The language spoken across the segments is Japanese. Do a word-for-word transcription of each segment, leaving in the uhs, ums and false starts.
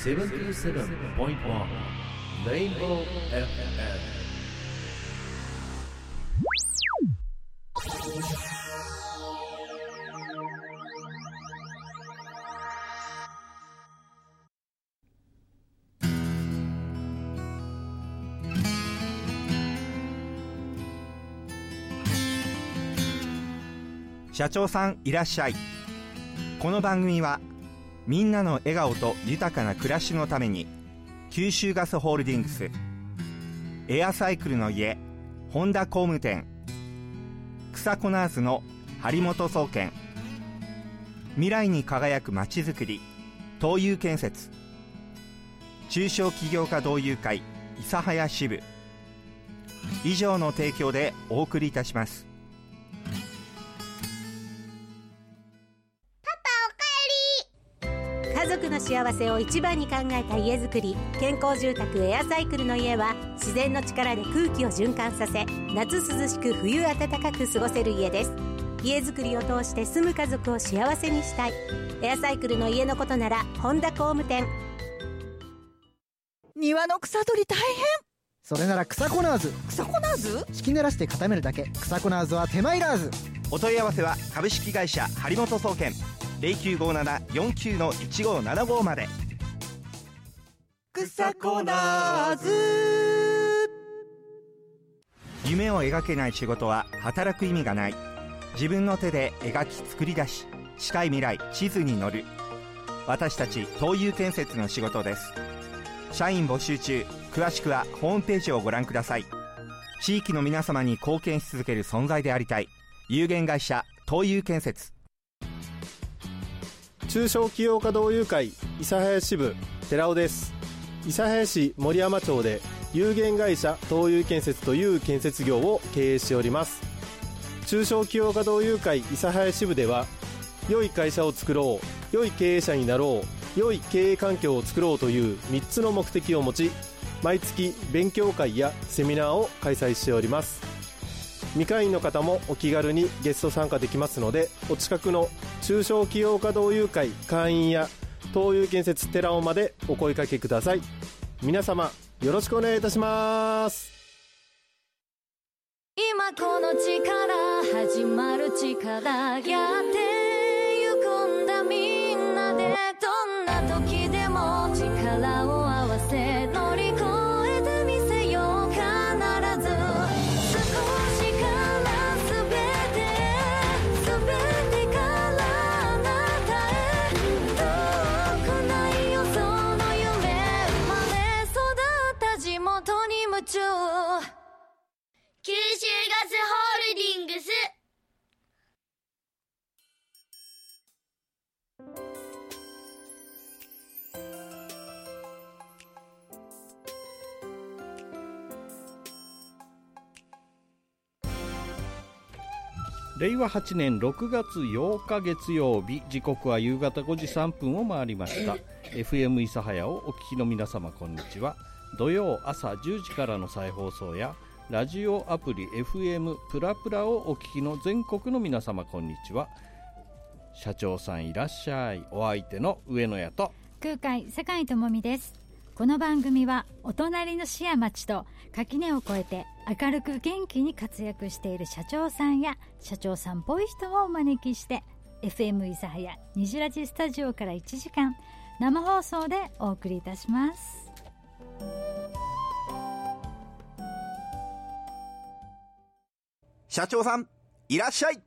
セブンティーセブンポイントワン レインボー エフエム。 社長さんいらっしゃい。この番組はみんなの笑顔と豊かな暮らしのために九州ガスホールディングス、エアサイクルの家本田工務店、草コナーズの張本総研、未来に輝くまちづくり東友建設、中小企業家同友会諫早支部以上の提供でお送りいたします。 家族の幸せを一番に考えた家づくり、健康住宅エアサイクルの家は自然の力で空気を循環させ、夏涼しく冬暖かく過ごせる家です。家づくりを通して住む家族を幸せにしたい。エアサイクルの家のことなら本田工務店。 庭の草取り大変。 それなら草コナーズ。 草コナーズ？ 敷き濡らして固めるだけ。草コナーズは手間いらず。 お問い合わせは株式会社張本総研 ゼロきゅうごななよんきゅうのいちごななご まで。 草コナーズ。 夢を描けない仕事は働く意味がない。自分の手で描き作り出し、近い未来地図に乗る。私たち東友建設の仕事です。社員募集中。詳しくはホームページをご覧ください。地域の皆様に貢献し続ける存在でありたい。有限会社東友建設。 中小企業家同友会諫早支部寺尾です。諫早市森山町で有限会社東友建設という建設業を経営しております。中小企業家同友会諫早支部では、良い会社を作ろう、良い経営者になろう、良い経営環境を作ろうというみっつの目的を持ち、毎月勉強会やセミナーを開催しております。未会員の方もお気軽にゲスト参加できますので、お近くの中小企業家同友会会員や東友建設寺尾までお声掛けください。皆様よろしくお願いいたします。 今この力始まる力、やってゆくんだみんなで。どんな時でも力を合わせ乗り越えてみせよう。必ず少しからすべてすべてからあなたへ。遠くないよその夢、生まれ育った地元に夢中。九州ガスホールディングス。 れいわはちねんろくがつようか月曜日、時刻は夕方ごじさんぷんを回りました。エフエム 諫早をお聞きの皆様、こんにちは。土曜朝じゅうじからの再放送やラジオアプリ エフエム プラプラをお聞きの全国の皆様、こんにちは。社長さんいらっしゃい。お相手の上野屋と空海坂井智美です。この番組はお隣の市や町と垣根を越えて明るく元気に活躍している社長さんや社長さんっぽい人をお招きして エフエム 諫早にじラジスタジオからいちじかん生放送でお送りいたします。 社長さんいらっしゃい。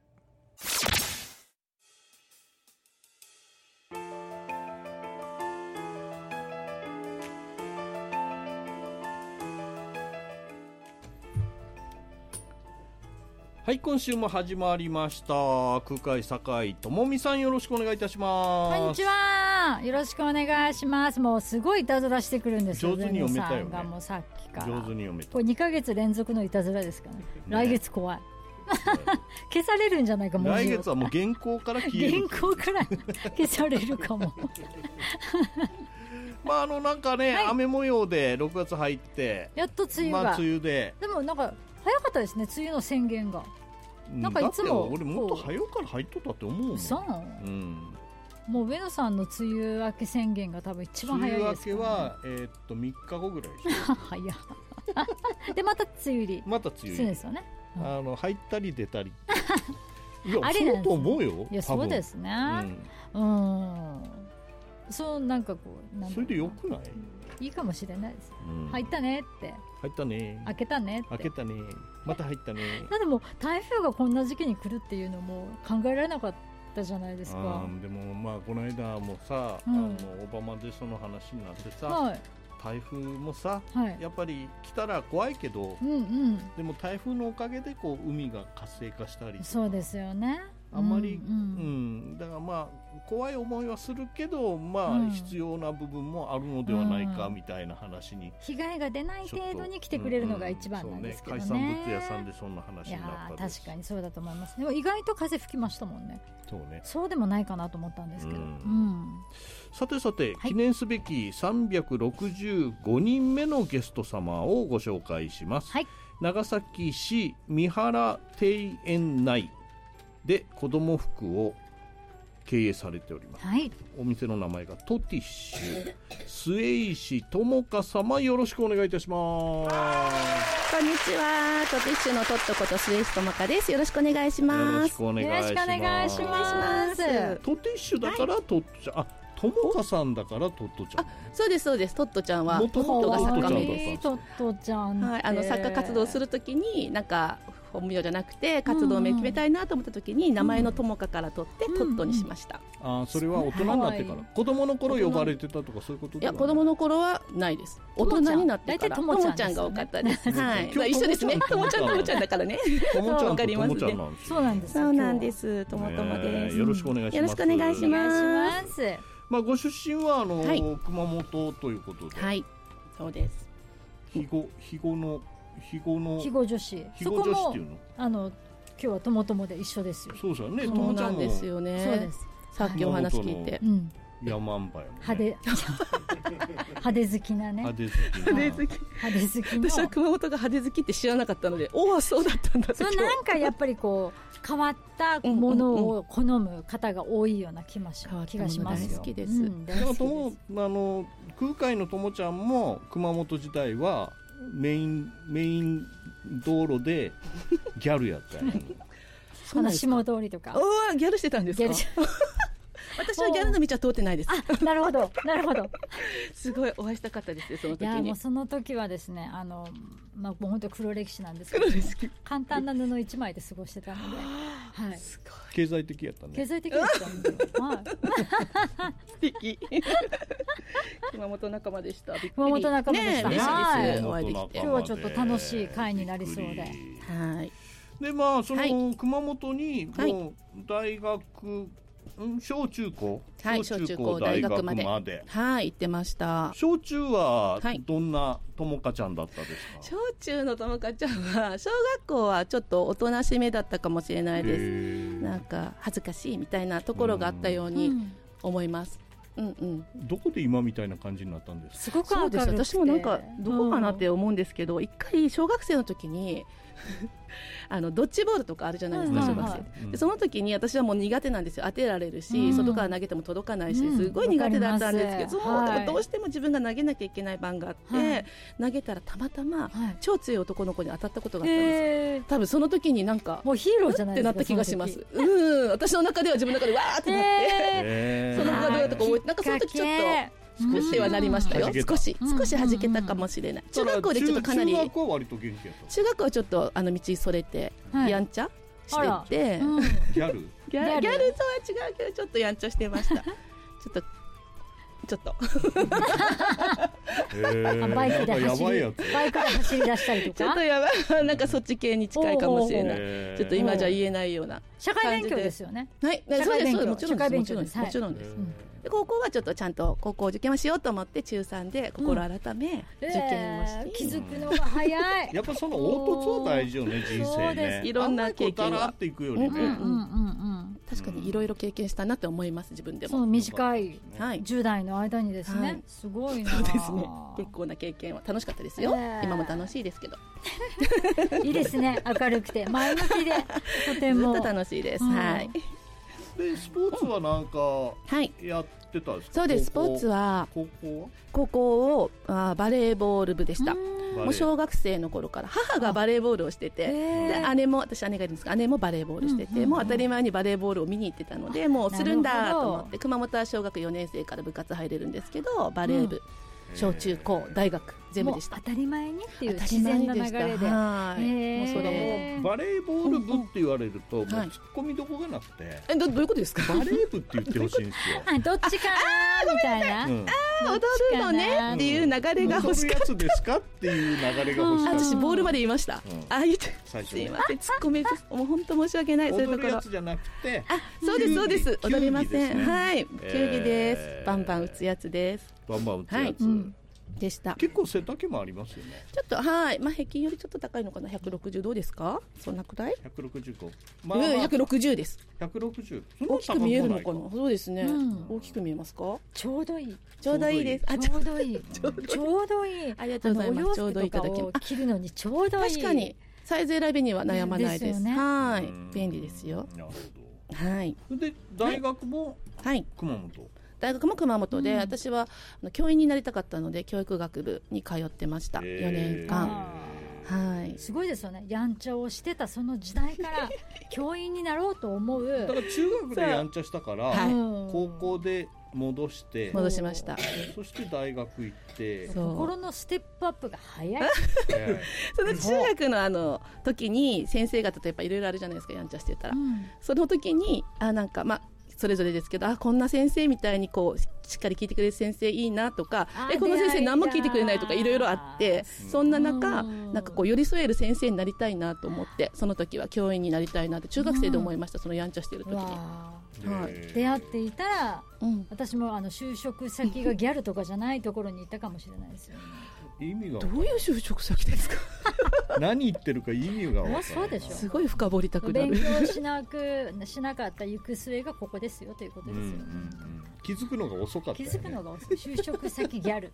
はい、今週も始まりました。空海坂井智美さん、よろしくお願いいたします。 こんにちは、よろしくお願いします。もうすごいいたずらしてくるんですよ。 上手に読めたよね。 がもうさっきから上手に読めた。 これにかげつ連続のいたずらですからね。来月怖い消されるんじゃないか。 来月はもう原稿から消える。 原稿から消されるかもまああのなんかね、 はい、 雨模様でろくがつ入ってやっと梅雨が、 まあ、梅雨ででもなんか早かったですね、梅雨の宣言が。なんかいつもだって俺もっと早うから入っとったって思うもん。 そう、 うん、 もう上野さんの梅雨明け宣言が多分一番早いです、 梅雨明けは、えー、っとみっかごぐらいでしょ早いでまた梅雨入りまた梅雨入りそうですよね、うん、 あの入ったり出たりいやあれなんですね、 そうと思うよ。 いやそうですね、うん、うんそうなんかこうなんそれでよくない？ いいかもしれないです、 うん、 入ったねって入ったね開けたねって開けたねまた入ったねでも台風がこんな時期に来るっていうのも考えられなかったじゃないですか。 あでもまあこの間もさ、うん、あのオバマでその話になってさ、はい、台風もさ、はい、やっぱり来たら怖いけど、うんうん、でも台風のおかげでこう海が活性化したりそうですよねあんまり、うんうん、だからまあ怖い思いはするけどまあ、うん、必要な部分もあるのではないかみたいな話に、うん、 被害が出ない程度に来てくれるのが一番なんですけどね、うんうん、 海産物屋さんでそんな話になったです。 いや確かにそうだと思います。でも意外と風吹きましたもんね。 そうねそうでもないかなと思ったんですけど、うんうん、 さてさて、はい、記念すべきさんびゃくろくじゅうごにんめのゲスト様をご紹介します、はい、長崎市三原庭園内で子ども服を経営されております、はい、お店の名前がトティッシュ末石智香様よろしくお願いいたします。 こんにちはトティッシュのトットこと末石智香です。よろしくお願いします。 よろしくお願いしますトティッシュだからトッチャ、はい、あともかさんだからトットちゃん。 あそうですそうです。トットちゃんはトットが作家名です。トットちゃん、 はい、あの作家活動するときになんか本名じゃなくて活動名決めたいなと思ったときに、うんうん、名前のともかから取ってトットにしました、 うんうん、あそれは大人になってから、はい、子供の頃呼ばれてたとかそういうことではない？ いや子供の頃はないです。大人になってからともちゃんが多かったです、はい、一緒ですね。ともちゃんともちゃんだからねともちゃんとかりますね。 そうなんです。 そうなんです。ともともです、 よろしくお願いします。 よろしくお願いします。 まあ、ご出身はあの、はい、熊本ということで、 はい、そうです。 肥後肥後の肥後の肥後女子肥後女子っていうのあの今日はともともで一緒ですよ。 そうですよね。 ともちゃんもですよね。 そうです。 さっきお話聞いて、 山んばやもんね。 派手派手好きなね。 派手好きな。 派手好き。 派手好きの。 私は熊本が派手好きって知らなかったので、おおそうだったんだって。 そうなんかやっぱりこう変わったものを好む方が多いような気がしますよ。 大好きです。 うん、 でもともあの空海のともちゃんも熊本時代はメインメイン道路でギャルやったよね。 下通りとか。 おおギャルしてたんですか。私はギャルの道は通ってないです。 あ、なるほど、なるほど。 すごいお会いしたかったですよ、その時に。 いや、もうその時はですね、あの、まあ、もう本当黒歴史なんですけど、簡単な布一枚で過ごしてたので、はい。 すごい。 経済的やったね。 経済的だったんで、はい。 素敵。熊本仲間でした。 熊本仲間でした。 ね、 はい。 お会いできて。 今日はちょっと楽しい会になりそうで。 はい。 で、まあ、その熊本にもう大学、小中高、 はい、小中高大学まで、はい、行ってました。 小中はどんなともかちゃんだったですか？ 小中のともかちゃんは小学校はちょっとおとなしめだったかもしれないです。なんか恥ずかしいみたいなところがあったように思います。うんうん、 どこで今みたいな感じになったんですか？ すごく明るくて、 そうです。私もなんかどこかなって思うんですけど、うん、一回小学生の時にあのドッジボールとかあるじゃないですか、小学生、うん、でその時に私はもう苦手なんですよ。当てられるし、うん、外から投げても届かないし、すごい苦手だったんですけど、うん、そうだからどうしても自分が投げなきゃいけない番があって、はい、投げたらたまたま、はい、超強い男の子に当たったことがあったんですよ。多分その時になんかもうヒーローじゃないですかってなった気がします。うん、私の中では自分の中でわーってなって、その子がどうやったか覚えて、なんかその時ちょっと少しはなりましたよ。少し少し弾けたかもしれない。中学校でちょっとかなり、 中学校は割と元気やった。 中学校はちょっとあの道それて、はい、やんちゃしてて、 うん、ギャルギャルギャルとは違うけどちょっとやんちゃしてました。ちょっとちょっとバイクで走りバイクで走り出したりとか、 ちょっとやばい、なんかそっち系に近いかもしれない。ちょっと今じゃ言えないような社会勉強ですよね。 はい、そうです、もちろんです、もちろんです、 もちろんです。で高校はちょっとちゃんと高校受験をしようと思って中さんで心改め受験をして、うんえー、 気づくのが早い。 やっぱその凹凸は大事よね、人生ね。 いろんな経験はっていくよりね、うんうんうんうん、確かにいろいろ経験したなって思います、自分でも。 その短いじゅう代の間にですね、はい、すごいな。 そうですね、結構な経験は楽しかったですよ、えー、今も楽しいですけどいいですね、明るくて前向きでとてもずっと楽しいです、うん、はい。 でスポーツはなんかやってたんですか？ そうです。スポーツは高校は高校をあバレーボール部でした。もう小学生の頃から母がバレーボールをしてて、で姉も私姉がいるんですが姉もバレーボールしてて、うんうんうん、もう当たり前にバレーボールを見に行ってたので、もうするんだと思って、熊本は小学よねん生から部活入れるんですけど、バレー部、うん小中高大学全部でした。 当たり前にっていう自然な流れで、 はい、もうそれもバレーボール部って言われると、もう突っ込みどこがなくて、 え ど, どういうことですか？ バレー部って言ってほしいんですよ。 あどっちかなみたいな、うん、 あ踊るのねっていう流れが欲しかった。 踊るやつですかっていう流れが欲しかった。 私ボールまで言いました、うん、あ言って最初、 ね、すいません突っ込めずもう本当申し訳ない。そういうところ踊るやつじゃなくて、 あそうですそうです踊りません、 ね、 はい球技です、えー、バンバン打つやつです。 バンバン打つやつ、はいうんでした。 結構背丈もありますよね。 ちょっとはい、まあ、平均よりちょっと高いのかな。ひゃくろくじゅうどうですか？そんなくらい？ ひゃくろくじゅうご、 まあまあ、うん、ひゃくろくじゅうです。 ひゃくろくじゅう大きく見えるのかな。そうですね、うん、大きく見えますか？ ちょうどいいちょうどいいです。 あちょうどいいちょうどいい。 ありがとうございます。ちょうどいいいただきます。 着るのにちょうどいい。 確かにサイズ選びには悩まないです。 ですよね、 はい便利ですよ。 なるほど。はい。 で大学も熊本、はい大学も熊本で、うん、私は教員になりたかったので教育学部に通ってました、えー、よねんかん、はい、 すごいですよね。やんちゃをしてたその時代から教員になろうと思う。 だから中学でやんちゃしたから、はい、高校で戻して戻しました。 そして大学行って心のステップアップが早いその中学のあの時に先生方とやっぱいろいろあるじゃないですか、やんちゃしてたら、うん、その時にあなんかまあそれぞれですけど、あこんな先生みたいにこうしっかり聞いてくれる先生いいなとか、えこの先生何も聞いてくれないとかいろいろあって、そんな中なんかこう寄り添える先生になりたいなと思って、その時は教員になりたいなって中学生で思いました、うん、そのやんちゃしてる時に、 はい、出会っていたら、うん、私もあの就職先がギャルとかじゃないところに行ったかもしれないですよね。 意味がどういう就職先ですか何言ってるか意味が分からない。 そうでしょ。 すごい深掘りたくなる。 勉強しなくしなかった行く末がここですよということですよ、うんうんうん、 気づくのが遅かった、ね、 気づくのが遅い。就職先ギャル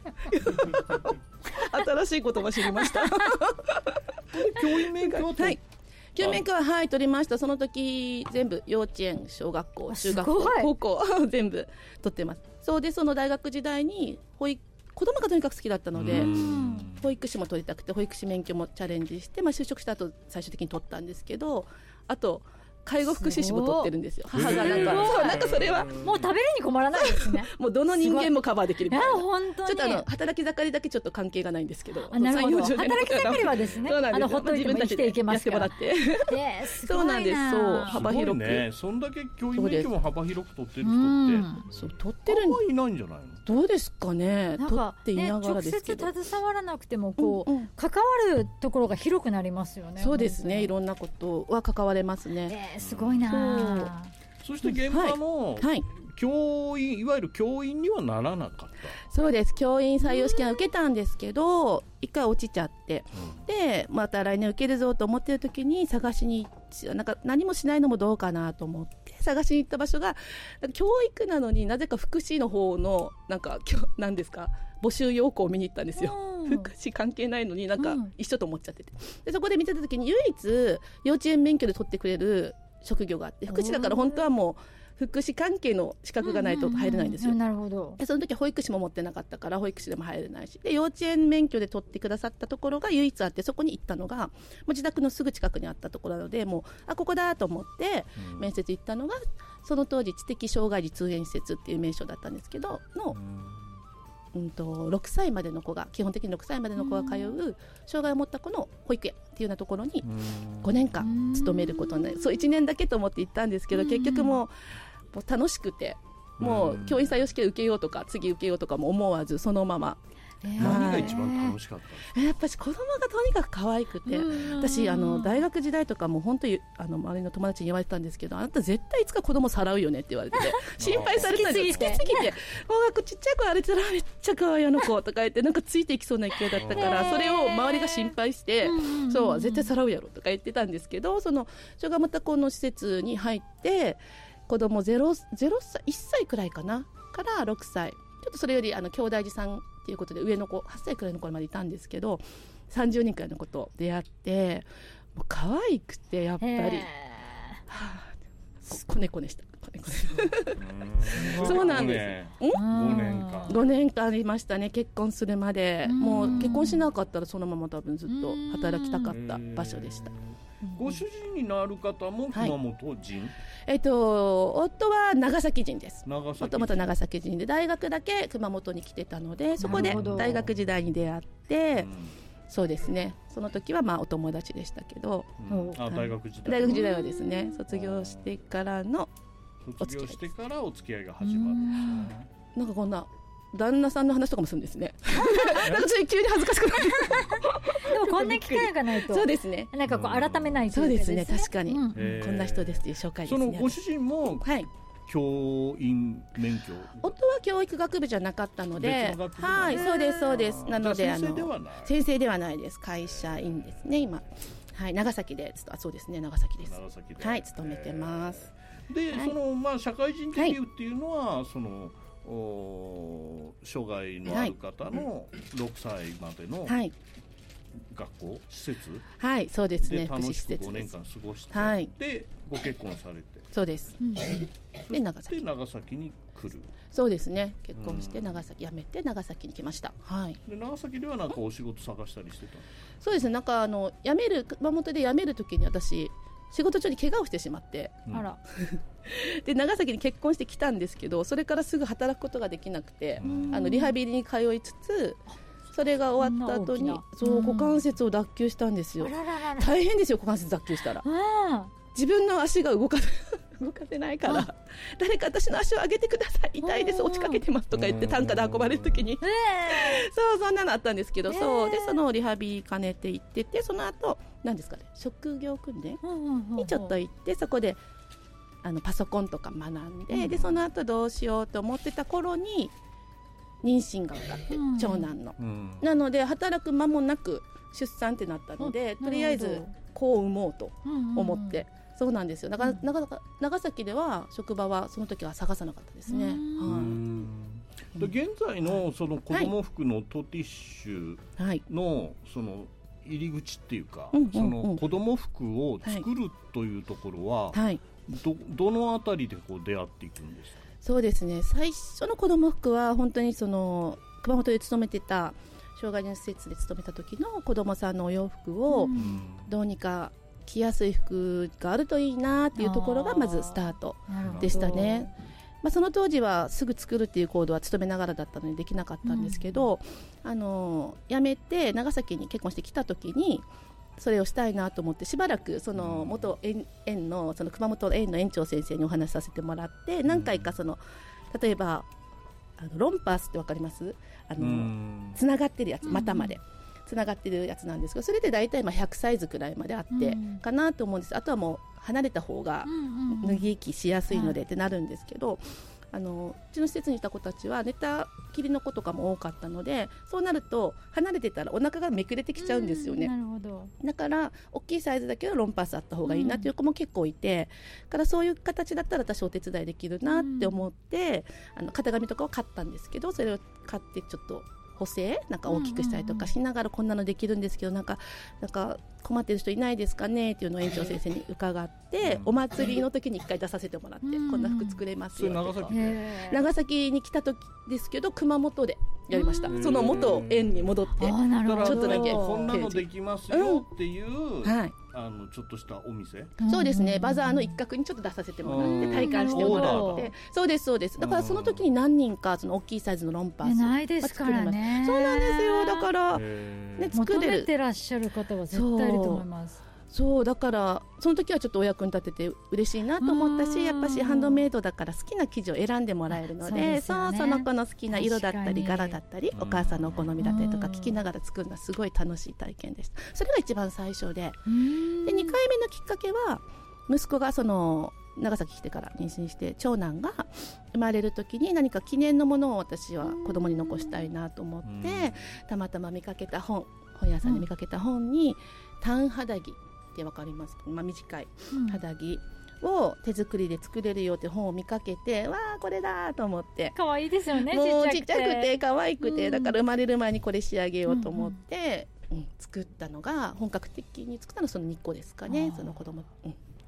新しい言葉知りました教員免許ははい、教員免許ははい取りました。その時全部幼稚園小学校中学校高校全部取ってます。そうでその大学時代に保育子供がとにかく好きだったので保育士も取りたくて保育士免許もチャレンジして、まあ、就職した後最終的に取ったんですけど、あと介護福祉士も取ってるんですよ。母がなんか、そうなんかそれはもう食べるに困らないですねもうどの人間もカバーできるみたいな。 本当にちょっとあの働き盛りだけちょっと関係がないんですけど。 あなるほど。働き盛りはですね、あのほっといても生きていけますから。 やってもらってすそうなんです。そう幅広く、 ね、そんだけ教員免許も幅広く取ってる人ってそう取ってるあんまりいないんじゃないの。 どうですかね。 なんか取っていながらですけど、 ね、直接携わらなくてもこう、うんうん、関わるところが広くなりますよね。 そうですね。いろんなことは関われますね。 えー、すごいな。 そして現場の、はいはい、教員いわゆる教員にはならなかった。 そうです。教員採用試験は受けたんですけど一回落ちちゃって、うん、でまた来年受けるぞと思ってる時に探しになんか何もしないのもどうかなと思って探しに行った場所が教育なのになぜか福祉の方のなんか何ですか募集要項を見に行ったんですよ、うん、福祉関係ないのになんか一緒と思っちゃってて、でそこで見てた時に唯一幼稚園免許で取ってくれる職業があって、福祉だから本当はもう福祉関係の資格がないと入れないんですよ、 うんうんうん、なるほど。 でその時は保育士も持ってなかったから保育士でも入れないし、で幼稚園免許で取ってくださったところが唯一あって、そこに行ったのがもう自宅のすぐ近くにあったところなので、もうあここだと思って面接行ったのが、うん、その当時知的障害児通園施設っていう名称だったんですけどの、うんうん、とろくさいまでの子が基本的にろくさいまでの子が通う障害を持った子の保育園っていうようなところにごねんかん勤めることになり、そういちねんだけと思って行ったんですけど、結局もうもう楽しくて、もう教員採用試験受けようとか次受けようとかも思わずそのまま、 えー、何が一番楽しかったんですか。 やっぱり子供がとにかく可愛くて、私あの大学時代とかも本当にあの周りの友達に言われてたんですけど、あなた絶対いつか子供さらうよねって言われてて心配されてたんですよ。好きすぎてもうちっちゃい子あれたらめっちゃ可愛いあの子とか言ってなんかついていきそうな勢いだったから、それを周りが心配してそう絶対さらうやろとか言ってたんですけど、その障害を持った子の施設に入って子供ゼロ、ゼロ歳いっさいくらいかなからろくさい、ちょっとそれよりあの兄弟児さんっていうことで上の子はっさいくらいの子までいたんですけど、さんじゅうにんくらいの子と出会ってもう可愛くてやっぱり、はあ、こねこねしたそうなんです。 ごねんかんごねんかんありましたね、結婚するまで。もう結婚しなかったらそのまま多分ずっと働きたかった場所でした。 ご主人になる方も熊本人、はい、 えっと、夫は長崎人です。 もともと長崎人で、大学だけ熊本に来てたので、そこで大学時代に出会って、うん、そうですね、その時はまあお友達でしたけど、 うん、あ、大学時代大学時代はですね、卒業してからのお付き合い、 卒業してからお付き合いが始まるんですね。 なんかこんな旦那さんの話とかもするんですね。なんかちょっと急に恥ずかしくなる。 でもこんな機会がないと、 そうですね。 なんかこう改めないとそういうですね、確かに、 うん、 こんな人ですっていう紹介ですね。 そのご主人も、はい、教員免許。 夫は教育学部じゃなかったので、はい、そうですそうです。なので先生ではない。 先生ではないです。会社員ですね今。はい、長崎で、あ、そうですね、長崎です。 長崎で、 はい、勤めてます。 で、はい、そのまあ社会人デビューっていうのは、はい、その。お障害のある方のろくさいまでの学校、施設、 はい、そうですね、 で楽しくごねんかん過ごして、 はい、 でご結婚されて、 そうです、うん、で長崎で長崎に来る。 そうですね、結婚して長崎辞めて長崎に来ました、はい、 で長崎ではなんかお仕事探したりしてた。 そうですね、なんかあの辞める熊本で辞める時に私仕事中に怪我をしてしまって、うん、あらで長崎に結婚してきたんですけど、それからすぐ働くことができなくて、あのリハビリに通いつつ、それが終わった後にそう股関節を脱臼したんですよ。大変ですよ、股関節脱臼したら。自分の足が動か動かせないから、誰か私の足を上げてください、痛いです、落ちかけてますとか言って担架で運ばれるときに、そうそんなのあったんですけど、そうでそのリハビリ兼ねて行ってて、その後なんですかね、職業訓練にちょっと行って、そこであのパソコンとか学んで、でその後どうしようと思ってた頃に妊娠が分かって、長男の、なので働く間もなく出産ってなったので、とりあえず子を産もうと思って、そうなんですよ。だから、長, 長崎では職場はその時は探さなかったですね。 で現在のその子供服のトティッシュのその入り口っていうか、その子供服を作るというところは、はい、ど, どのあたりでこう出会っていくんですか。 そうですね、最初の子供服は本当にその熊本で勤めてた障害児施設で勤めた時の子供さんのお洋服をどうにか着やすい服があるといいなっていうところがまずスタートでしたね。まあ、その当時はすぐ作るっていう行動は勤めながらだったのにできなかったんですけど、うん、あの辞めて長崎に結婚してきた時にそれをしたいなと思って、しばらくその元園、園のその熊本園の園長先生にお話しさせてもらって、何回かその例えばあのロンパースってわかります？あのつながってるやつ、股までつながってるやつなんですけど、それで大体まあひゃくサイズくらいまであってかなと思うんです。あとはもう離れた方が脱ぎ着しやすいのでってなるんですけど、あのうちの施設にいた子たちは寝たきりの子とかも多かったので、そうなると離れてたらお腹がめくれてきちゃうんですよね。 なるほど。 だから大きいサイズだけどロンパースあった方がいいなっていう子も結構いて、うん、からそういう形だったら私お手伝いできるなって思って、うん、あの型紙とかを買ったんですけど、それを買ってちょっと補正なんか大きくしたりとかしながら、こんなのできるんですけど、なんかなんか困ってる人いないですかねっていうのを園長先生に伺って、お祭りの時に一回出させてもらって、こんな服作れますよとか。長崎に来た時ですけど熊本でやりました。その元園に戻ってちょっとだけこんなのできますよっていう、うん、はい、あのちょっとしたお店、 そうですね、バザーの一角にちょっと出させてもらって体感してもらって、そうですそうです。だからその時に何人かその大きいサイズのロンパースないですからね。 そうなんですよ。だからね、作れる求めてらっしゃる方は絶対いると思います。 そうだからその時はちょっとお役に立てて嬉しいなと思ったし、やっぱしハンドメイドだから好きな生地を選んでもらえるの で, そうです、ね、そうその子の好きな色だったり柄だったりお母さんのお好みだったりとか聞きながら作るのはすごい楽しい体験でした。それが一番最初 で, でにかいめのきっかけは息子がその長崎来てから妊娠して長男が生まれる時に何か記念のものを私は子供に残したいなと思ってたまたま見かけた本本屋さんで見かけた本に単肌着ってわかりますか、まあ、短い肌着を手作りで作れるよって本を見かけて、わーこれだと思って、 可愛いですよね、 もうちっちゃくて可愛くて、だから生まれる前にこれ仕上げようと思って、うんうん、作ったのが本格的に作ったのはそのにこですかね、その子供、うん、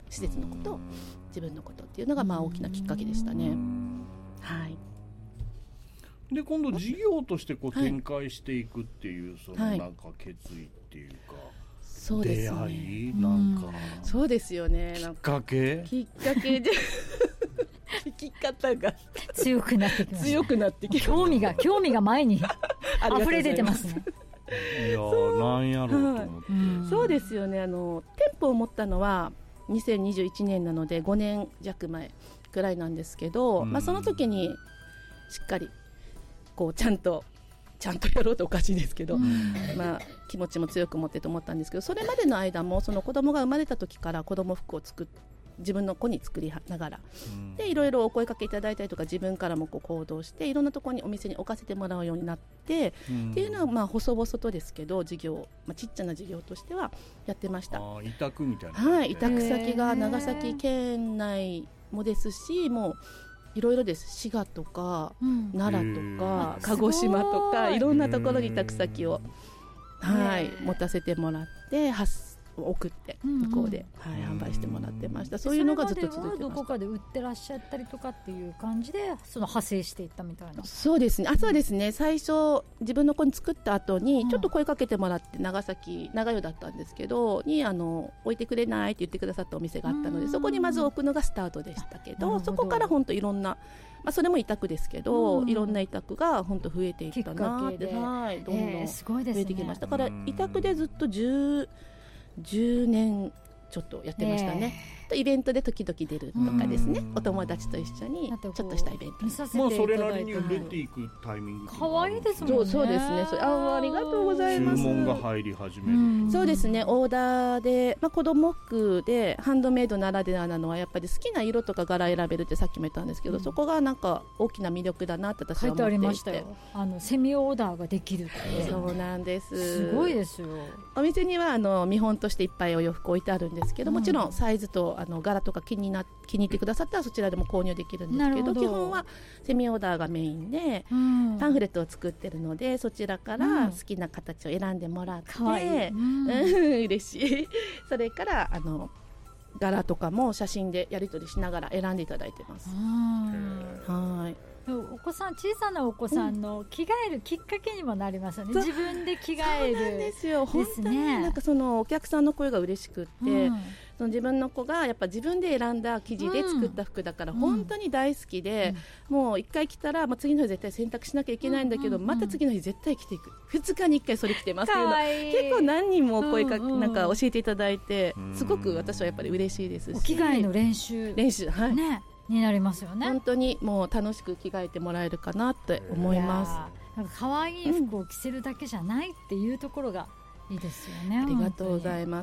施設のこと自分のことっていうのがまあ大きなきっかけでしたね。はい。 で今度事業としてこう展開していくっていう、はい、そのなんか決意っていうか、 そうですね、 出会いなんか、 うん、そうですよね。 きっかけきっかけで生き方が強くなってきました。 強くなってきました。 興味が興味が前に溢れ出てますね。 いやなんやろうと思って、はいうん、そうですよね。あの店舗を持ったのはにせんにじゅういちねんなのでごねんじゃくまえくらいなんですけど、うんまあ、その時にしっかりこうちゃんとちゃんとやろうとおかしいですけど、うんまあ、気持ちも強く持ってと思ったんですけど、それまでの間もその子供が生まれた時から子供服を作っ自分の子に作りながら、うん、でいろいろお声かけいただいたりとか自分からもこう行動していろんなところにお店に置かせてもらうようになって、うん、っていうのはまあ細々とですけど事業、まあ、ちっちゃな事業としてはやってました。 あ委託みたいな、 はい、委託先が長崎県内もですし、もういろいろです。滋賀とか、うん、奈良とか鹿児島とかいろんなところに委託先を、はい、持たせてもらって発送って向こうで、うんうんはい、販売してもらってました。そういうのがずっと続いてました。それまではどこかで売ってらっしゃったりとかっていう感じでその派生していったみたいな。 そうですね。あ、そうですね。最初自分の子に作った後にちょっと声かけてもらって長崎長与だったんですけどにあの置いてくれないって言ってくださったお店があったので、そこにまず置くのがスタートでしたけど、そこから本当いろんな、まあ、それも委託ですけど、うん、いろんな委託が本当増えていったなって、はい、どんどん増えてきました。だから委託でずっと10 10年ちょっとやってましたね、えー、イベントで時々出るとかですね、お友達と一緒にちょっとしたイベント見させていただいて、 まあ、それなりに売れていくタイミングかわいいですもんね。 そう、そうですね。それ あ, ありがとうございます。 注文が入り始める、うん、 そうですね。オーダーで、まあ、子供服でハンドメイドならではなのはやっぱり好きな色とか柄選べるってさっきも言ったんですけど、うん、そこがなんか大きな魅力だなって私は思っていて、書いてありましたよ。 あのセミオーダーができるって。 そうなんです。 すごいですよ。 お店にはあの見本としていっぱいお洋服置いてあるんですけど、もちろんサイズとあの柄とか気にな気に入ってくださったらそちらでも購入できるんですけど、基本はセミオーダーがメインで、うん、パンフレットを作ってるのでそちらから好きな形を選んでもらって、うん、かわいい、うん、嬉しい。それからあの柄とかも写真でやり取りしながら選んでいただいてます。はい。 お子さん、小さなお子さんの着替えるきっかけにもなりますよね、うん、自分で着替える。 そうなんですよ。本当になんかそのお客さんの声が嬉しくって、うん、その自分の子がやっぱ自分で選んだ生地で作った服だから本当に大好きで、うん、もう一回着たら、まあ、次の日絶対洗濯しなきゃいけないんだけど、うんうんうん、また次の日絶対着ていく、ふつかにいっかいそれ着てますっていうの結構何人も声か、うんうん、なんか教えていただいて、すごく私はやっぱり嬉しいですし、 お着替えの練習練習、はい、 ねになりますよね。 本当にもう楽しく着替えてもらえるかなって思います。 なんか可愛い服を着せるだけじゃないっていうところがいいですよね。 ありがとうございます。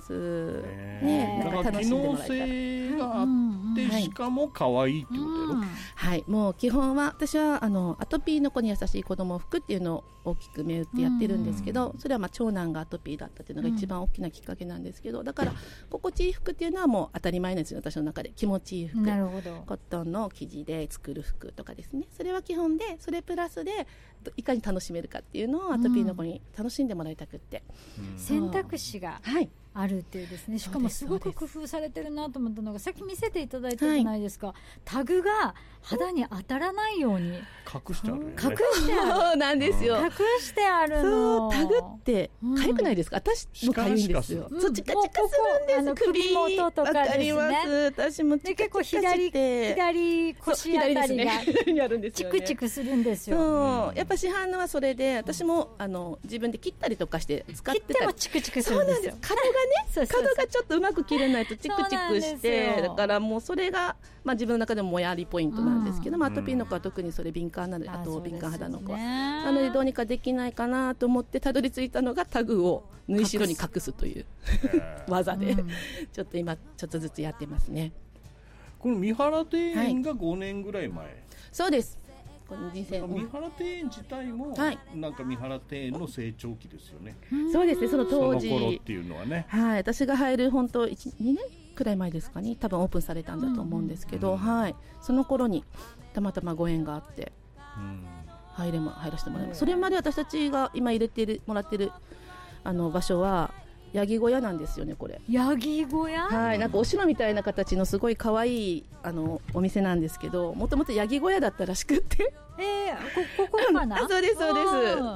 ね、なんか機能性があってしかも可愛いってことやろ、うんうん、 はい、もう基本は私はあのアトピーの子に優しい子供服っていうのを大きく銘打ってやってるんですけど、うん、それはまあ長男がアトピーだったっていうのが一番大きなきっかけなんですけど、だから心地いい服っていうのはもう当たり前なんですよ。私の中で気持ちいい服、 なるほど、 コットンの生地で作る服とかですね、それは基本で、それプラスでいかに楽しめるかっていうのをアトピーの子に楽しんでもらいたくって、 うん、選択肢があるっていうですね、しかもすごく工夫されてるなと思ったのが、さっき見せていただいたじゃないですか、はい、タグが肌に当たらないように隠してあるよね。 隠してある。そうなんですよ。 隠してあるの。 そう、タグって痒くないですか？うん、私も痒いんですよ。そう、チカチカするんです。 首元とかですね。わかります。 私もチカチカして結構左左腰あたりがチクチクするんですよ。 そう、やっぱ市販のはそれで、私もあの自分で切ったりとかして使ってた。 切ってもチクチクするんですよ。 角がね、そうそうそう、角がちょっとうまく切れないとチクチクして、だからもうそれがまあ自分の中でももやりポイントなんですけど、うん、まあ、アトピーの子は特にそれ敏感なので、あと敏感肌の子は、なのでどうにかできないかなと思ってたどり着いたのがタグを縫い代に隠すという技で、うん、ちょっと今ちょっとずつやってますね。 この三原庭園がごねんぐらい前、はい、 そうです。この三原庭園自体も、はい、なんか三原庭園の成長期ですよね。 そうですね。その当時、 その頃っていうのはね、 はい、私が入る本当いち、にねんくらい前ですかね、多分オープンされたんだと思うんですけど、うん、はい、その頃にたまたまご縁があって、うん、入れも入らせてもらいます。それまで私たちが今入れてるもらってるあの場所はヤギ小屋なんですよね、これ。 ヤギ小屋、 はい、なんかお城みたいな形のすごい可愛いあのお店なんですけど、もともとヤギ小屋だったらしくってえー、こ, ここかなそうですそうです。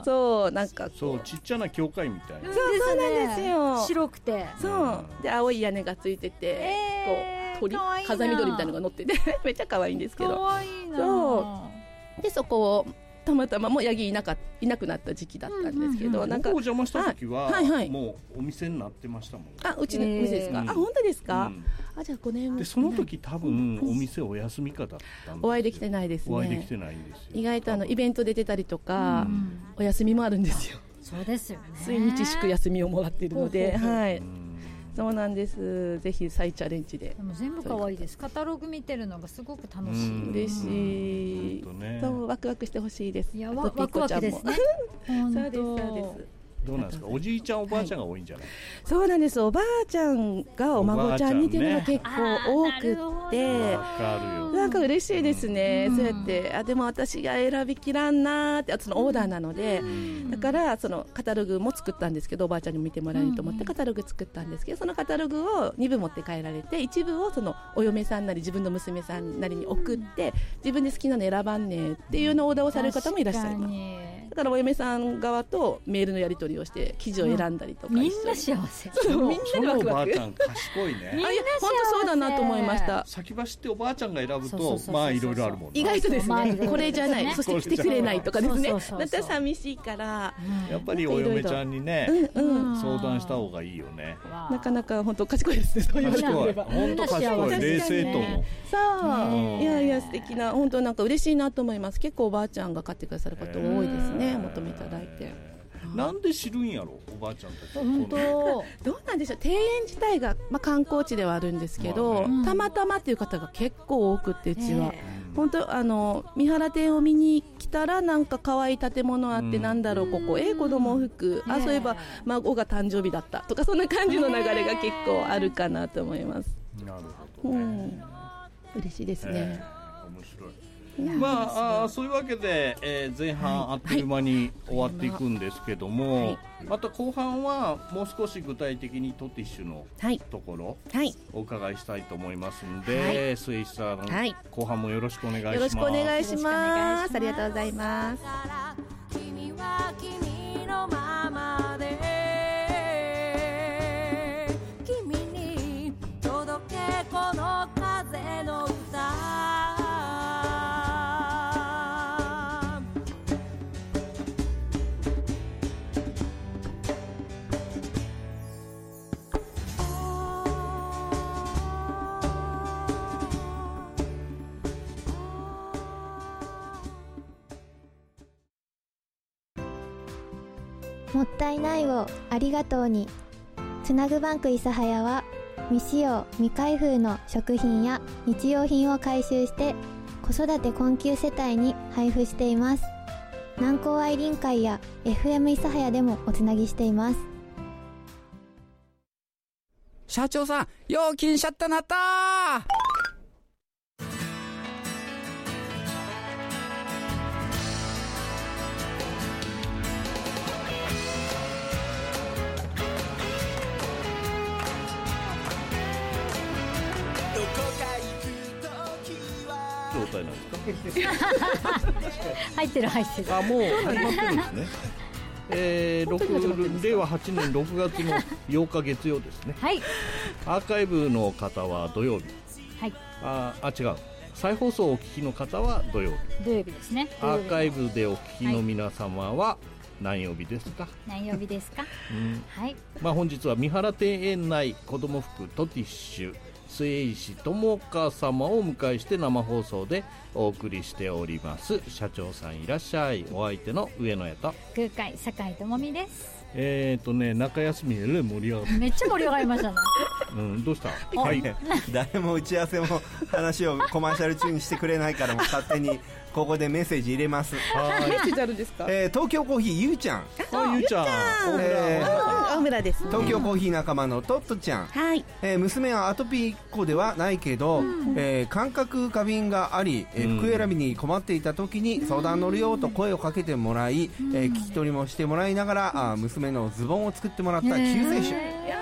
そうなんかそうちっちゃな教会みたいな、 そうそうなんですよ。 白くて、 そうで青い屋根がついてて、えー、こう鳥風見鳥みたいなのが乗っててめっちゃ可愛いんですけど、 可愛いな。 そうでそこをたまたまもうヤギいなかいなくなった時期だったんですけど、うんうんうん、 なんか僕お邪魔した時は、 はいはい、 もうお店になってましたもん。 あ、うちの店ですか、えー、あ、本当ですか、うん、あ、じゃあごねんでその時多分お店お休みかだったんです。 お会いできてないですね。 お会いできてないんですよ。 意外とあのイベントで出たりとか、うん、お休みもあるんですよ。 そうですよね。 水日祝休みをもらっているので、はい、うん、そうなんです。ぜひ再チャレンジで。 でも全部可愛いです。カタログ見てるのがすごく楽しい。 嬉しい。ね、そうワクワクしてほしいです。 いやワクワクですね。 そうですそうです。 どうなんですか、おじいちゃんおばあちゃんが多いんじゃない、はい、 そうなんです。おばあちゃんがお孫ちゃんにっていうのが結構多くって、ね、なんか嬉しいですね、うん、そうやってあでも私が選びきらんなーってそのオーダーなので、うん、だからそのカタログも作ったんですけど、おばあちゃんに見てもらえると思ってカタログ作ったんですけど、そのカタログをに部持って帰られて、一部をそのお嫁さんなり自分の娘さんなりに送って、自分で好きなの選ばんねっていうのをオーダーをされる方もいらっしゃいます。だからお嫁さん側とメールのやり取りをして生地を選んだりとか、うん、 みんな幸せ。 そうみんなでワクワク。そのおばあちゃん賢いね。 みんな幸せ。 本当そうだなと思いました。 先走っておばあちゃんが選ぶとまあいろいろあるもんね。 意外とですね、これじゃない、そして来てくれないとかですね、また寂しいから、 やっぱりお嫁ちゃんにね相談した方がいいよね。 なかなか本当賢いですね。そういう賢い、本当賢い、冷静と思う。 そう、いやいや素敵な、本当なんか嬉しいなと思います。結構おばあちゃんが買ってくださること多いですね、求めいただいて。 なんで知るんやろおばあちゃんたち。 本当どうなんでしょう。庭園自体が、まあ、観光地ではあるんですけど、まあね、たまたまっていう方が結構多くて、うちは本当あの三原庭を見に来たらなんか可愛い建物あって、なんだろうここえ子供服、あそういえば孫が誕生日だったとか、そんな感じの流れが結構あるかなと思います。 なるほど、ね、うん、 嬉しいですね。 面白い。まあ、あそういうわけで、えー、前半あっという間に終わっていくんですけども、はい、また後半はもう少し具体的にトティッシュのところ、はい、お伺いしたいと思いますので、はい、末石さん、はい、後半もよろしくお願いします。 よろしくお願いします。ありがとうございます。 君は君のままで君に届けこの風の歌、 もったいないをありがとうに、つなぐバンク諫早は未使用未開封の食品や日用品を回収して子育て困窮世帯に配布しています。南高愛林会や エフエム 諫早でもおつなぎしています。 社長さん、よう金シャッタなったー。 状態なんですか。 入ってる入ってる。 あ、もう始まってるんですね。えー、れいわはちねんろくがつのようか月曜ですね。 はい。 アーカイブの方は土曜日。 はい。 ああ違う。再放送をお聞きの方は土曜日。 土曜日ですね。 アーカイブでお聞きの皆様は何曜日ですか。 何曜日ですか。 うん、 はい。 まあ本日は三原庭園内子ども服トティッシュ末石智香様をお迎えして生放送でお送りしております。社長さんいらっしゃい。お相手の上野屋と空海酒井智美です。 えーとね中休みでね盛り上がってめっちゃ盛り上がりましたね。 うん、どうした。 はい、誰も打ち合わせも話をコマーシャル中にしてくれないからもう勝手にここでメッセージ入れます。 はい。メッセージあるんですか。 えー、東京コーヒーゆうちゃん。 あ、ゆうちゃん。 えー、大村です。 東京コーヒー仲間のトットちゃん。 はい。 えー、娘はアトピー子ではないけど、うん、えー、感覚過敏があり、えー、服選びに困っていた時に相談乗るよと声をかけてもらい、うん、えー、聞き取りもしてもらいながら、あ娘のズボンを作ってもらった救世主。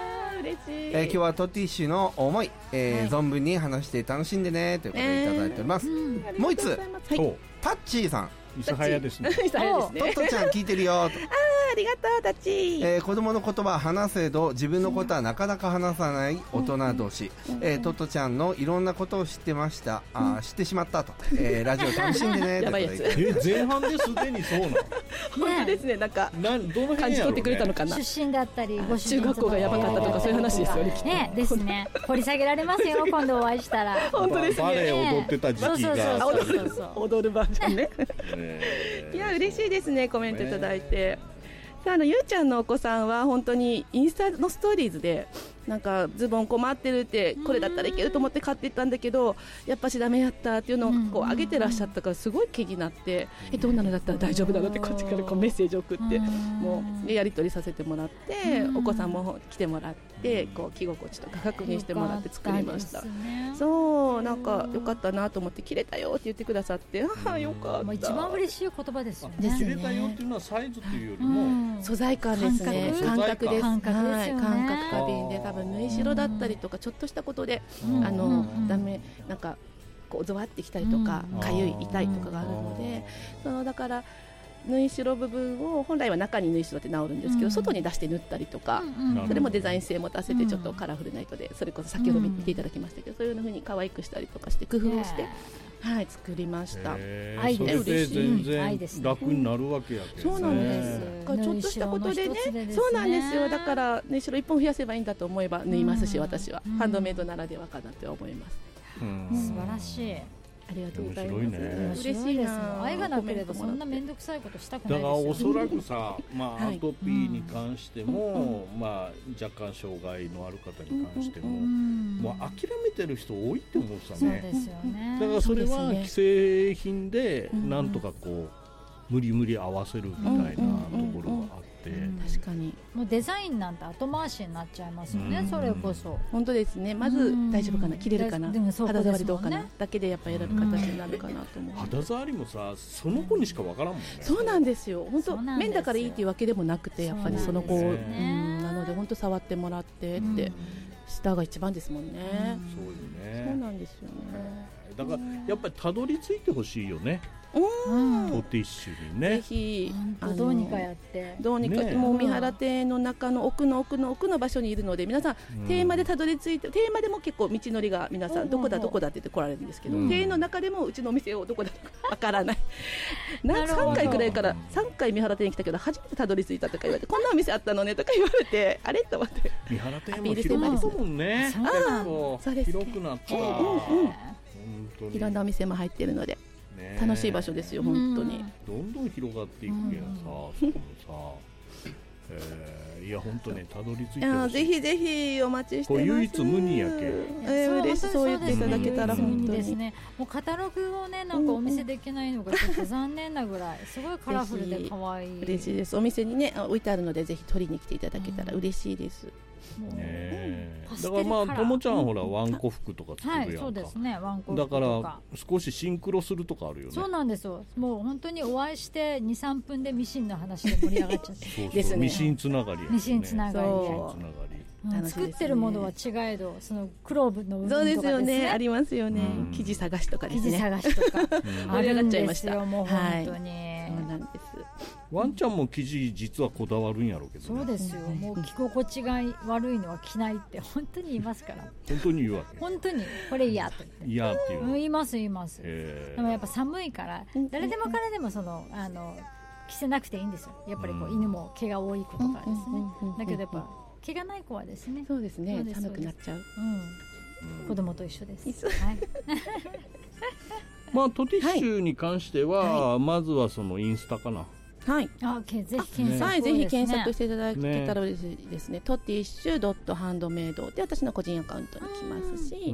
えー、今日はトティッシュの思い、えーはい、存分に話して楽しんでねということでいただいております、えーうん、もう一つ、はい、タッチーさん諫早ですね。 諫早ですね。トットちゃん聞いてるよと。 ああ、ありがとうタッチー。 えー、子供の言葉は話せど自分のことはなかなか話さない大人同士、うん、えー、トットちゃんのいろんなことを知ってました、うん、あ知ってしまったと、えー、ラジオ楽しんでねやばいやつ。 え前半ですでにそうなの。 本当ですね。なんかなどの辺やろうね、 感じ取ってくれたのかな。 出身だったりご中学校がやばかったとかそういう話ですよね。 ねですね。掘り下げられますよ今度お会いしたら。 本当ですね。 バレエ踊ってた時期が。 そうそうそうそう。踊るバージョンね。いや嬉しいですねコメントいただいて。さあ、あのゆうちゃんのお子さんは本当にインスタのストーリーズでなんかズボン困ってるってこれだったらいけると思って買っていったんだけどやっぱしダメやったっていうのをこう上げてらっしゃったからすごい気になってえどんなのだったら大丈夫なのってこっちからこうメッセージを送ってもうやり取りさせてもらってお子さんも来てもらってこう着心地とか確認してもらって作りました。そうなんか良かったなと思って着れたよって言ってくださってああよかった。 一番嬉しい言葉ですよね。着れたよっていうのはサイズっていうよりも素材感ですね。感覚です。 感覚ですよね。 感覚過敏で多分縫い代だったりとかちょっとしたことであのダメなんかこうゾワってきたりとかかゆい痛いとかがあるのでそのだから縫い代部分を本来は中に縫い代って治るんですけど外に出して縫ったりとかそれもデザイン性持たせてちょっとカラフルな糸でそれこそ先ほど見ていただきましたけどそういう風に可愛くしたりとかして工夫をしてはい、作りました。 愛で嬉しい。全然楽になるわけやけど、ね。 そうなんです。ちょっとしたことでね、そうなんですよ。だから縫い代一本増やせばいいんだと思えば縫いますし、私はハンドメイドならではかなって思います。 素晴らしい。 ありがとうございます。 ね、嬉しいです。愛がなければそんな面倒くさいことしたくないですよ。 だからおそらくさ、まあアトピーに関しても、まあ若干障害のある方に関しても、もう諦めてる人多いって思うさね。 そうですよね。 だからそれは既製品でなんとかこう無理無理合わせるみたいなところがあって。 確かにもうデザインなんて後回しになっちゃいますよね、それこそ本当ですね。まず大丈夫かな、着れるかな、肌触りどうかなだけでやっぱ選ぶ形になるかなと思う。 肌触りもさその子にしかわからんもんね。 そうなんですよ。本当面だからいいっていうわけでもなくてやっぱりその子なので本当触ってもらってって下が一番ですもんね。 そうよね。 そうなんですよね。 だからやっぱりたどり着いてほしいよね。トティッシュにね。 ぜひどうにかやってどうにか、ね、もう三原邸の中の奥の奥の奥の場所にいるので皆さん、うん、テーマでたどり着いてテーマでも結構道のりが皆さんどこだどこだって言って来られるんですけど、うん、邸の中でもうちのお店をどこだかわからないなさんかいくらいからさんかい三原邸に来たけど初めてたどり着いたとか言われてこんなお店あったのねとか言われてあれと思って三原邸も広くなったもんね。 あそうですね。 広くなった、うんうん、 いろんなお店も入ってるので楽しい場所ですよ本当に。 どんどん広がっていくけどさ、うん、さ、えー、いや本当ねたどり着いてほしい。 ぜひぜひお待ちしてます。 唯一無二やけ、 えー、嬉しそう言っていただけたら本当にですね。 もうカタログをねなんかお見せできないのがちょっと残念なぐらいすごいカラフルで可愛い。 嬉しいです。お店にね置いてあるのでぜひ取りに来ていただけたら嬉しいです。 ね、だからまあともちゃんほらワンコ服とか作るやんか、はい、 そうですねワンコ服とかだから少しシンクロするとかあるよね。 そうなんですよ。もう本当にお会いしてにさんぷんでミシンの話で盛り上がっちゃってそうそうですね。ミシンつながりやね。 ミシンつながりで、 うん、作ってるものは違えどそのクローブの部分とかですね。そうですよね。ありますよね、うん、生地探しとかですね。 生地探しとか盛り上がっちゃいました。 もう本当に、 はい、そうなんです。 ワンちゃんも生地実はこだわるんやろうけど、ね、 そうですよ。もう着心地が悪いのは着ないって本当に言いますから本当に言うわけ。 本当にこれ嫌って嫌って言う、 言います言います。でもやっぱ寒いから誰でも彼でもそのあの着せなくていいんですよ。やっぱりこう、うん、犬も毛が多い子とかですね。だけどやっぱ毛がない子はですね。 そうですね。寒くなっちゃう、 うん、子供と一緒です、はい、 まあトティッシュに関しては、はい、まずはそのインスタかな。 はい、 あぜひ検索、 ね、はい、ぜひ検索していただけたら嬉しいですね。トティッシュドットハンドメイドで私の個人アカウントに来ますし、うん、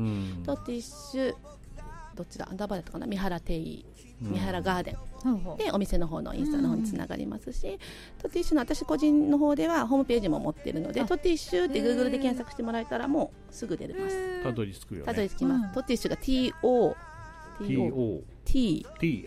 トティッシュどっちだアンダーバーだったかな三原邸三原ガーデン、うん、でお店の方のインスタの方につながりますし、うん、トティッシュの私個人の方ではホームページも持っているのでトティッシュって Google で検索してもらえたらもうすぐ出れます。 たどり着くよね。 たどり着きます、うん、トティッシュが ティーオーティーオー T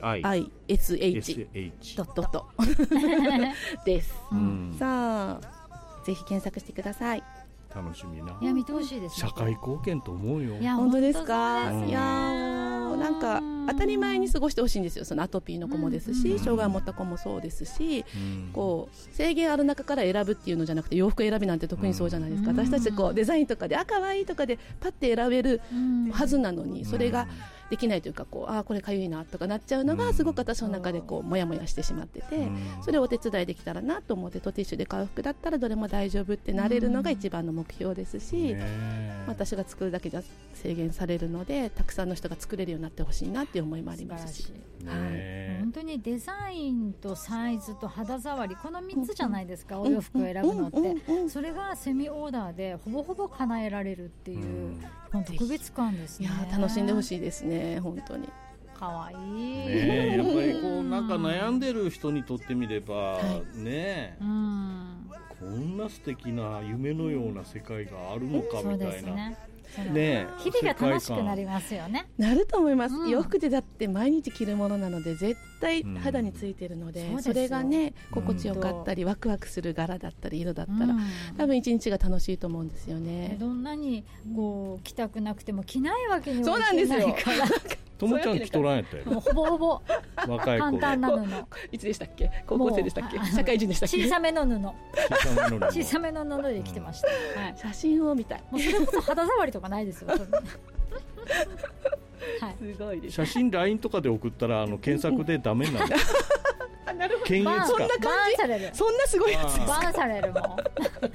I S H ドットドットです、うん、さあぜひ検索してください。 楽しみな。 いや見てほしいです、 社会貢献と思うよ。 いや本当ですか。 うん、 いやなんか当たり前に過ごしてほしいんですよ。そのアトピーの子もですし、うん、障害を持った子もそうですし、うん、こう制限ある中から選ぶっていうのじゃなくて、洋服選びなんて特にそうじゃないですか、うん、私たちこうデザインとかであ可愛いとかでパッて選べるはずなのに、それができないというか、こうあこれかゆいなとかなっちゃうのがすごく私の中でこうモヤモヤしてしまってて、それをお手伝いできたらなと思って、トティッシュで買う服だったらどれも大丈夫ってなれるのが一番の目標ですし、私が作るだけじゃ制限されるので、たくさんの人が作れるようになってほしいなっていう思いもありますし、 はい、本当にデザインとサイズと肌触り、このみっつじゃないですか、お洋服を選ぶのって。それがセミオーダーでほぼほぼ叶えられるっていう、うん、特別感ですね。 いや楽しんでほしいですね、本当に。 かわいい、 ね、やっぱりこうなんか悩んでる人にとってみれば、はい、ね、うん、こんな素敵な夢のような世界があるのかみたいな、ねね、日々が楽しくなりますよね。 なると思います、うん、洋服でだって毎日着るものなので絶対肌についてるので、うん、それがね心地よかったり、うん、ワクワクする柄だったり色だったら、うん、多分一日が楽しいと思うんですよね。 どんなにこう着たくなくても着ないわけにはいけないから。 ともちゃん着とらんやったよ。 もうほぼほぼ若い子簡単な布。 いつでしたっけ、高校生でしたっけ、社会人でしたっけ。 小さめの布小さめの布で着てました、 うん、はい、写真を見たい。 もうそれこそ肌触りとかないですよ。はい、 すごいです。 写真 ライン とかで送ったらあの検索でダメになる。 なるほど。 検閲か。 そんな感じ。バーンされる。 そんなすごいやつですか。 バーンされるもん。やばい